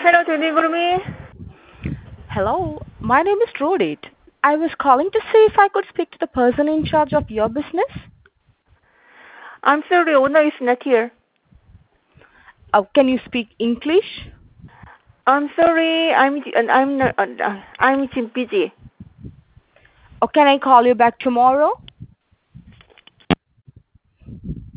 Hello, Tundi Gurmi. Hello, my name is Rodit. I was calling to see if I could speak to the person in charge of your business. I'm sorry, owner is not here. Can you speak English? I'm sorry, I'm not, I'm busy. Or can I call you back tomorrow?